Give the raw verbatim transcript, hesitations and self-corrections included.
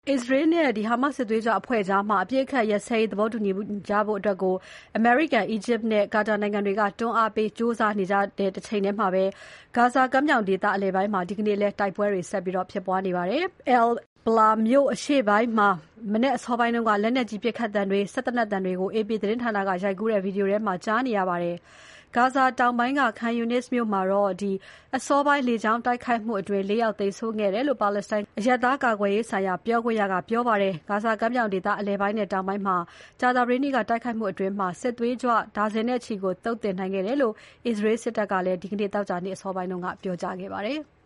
အစ္စရေးနဲ့ဒီဟာမတ်စစ်သွေးကြွအဖွဲ့ကြားမှာအပြစ်အခတ်ရစဲသဘောတူညီမှုကြဖို့အတွက်ကိုအမေရိကန်၊အီဂျစ်နဲ့ကာတာနိုင်ငံတွေကတွန်းအားပေးကြိုးစားနေကြတဲ့တစ်ချိန်တည်းမှာပဲဂါဇာကမ်းမြောင်ဒေသအလယ်ပိုင်းမှာဒီကနေ့လည်းတိုက်ပွဲတွေဆက်ပြီးဖြစ်ပွားနေပါတယ်။ El-Bala မြို့အရှေ့ပိုင်းမှာမနက်အစောပိုင်းကလက်နက်ကြီးပစ်ခတ်သံတွေ၊စက်သေနတ်သံတွေကို အေပီသတင်းဌာနကရိုက်ကူးတဲ့ဗီဒီယိုထဲမှာကြားနေရပါတယ်။ ဂါဇာတောင်ပိုင်းက Khan Younis မြို့မှာတော့အစောပိုင်းလေကြောင်းတိုက်ခိုက်မှုအတွင်းလေးယောက်သေဆုံးခဲ့တယ်လို့ပါလက်စတိုင်းအရပ်သားကာကွယ်ရေးဆိုင်ရာပြောခွင့်ရကပြောပါတယ်။ ဂါဇာကမ်းမြောင်ဒေသအလယ်ပိုင်းနဲ့တောင်ပိုင်းမှာကြာသပတေးနေ့ကတိုက်ခိုက်မှုအတွင်းစစ်သွေးကြွဒါဇင်နဲ့ချီကိုသုတ်သင်နိုင်ခဲ့တယ်လို့အစ္စရေးစစ်တပ်ကလည်းဒီနေ့သောကြာနေ့အစောပိုင်းကပြောကြားခဲ့ပါတယ်။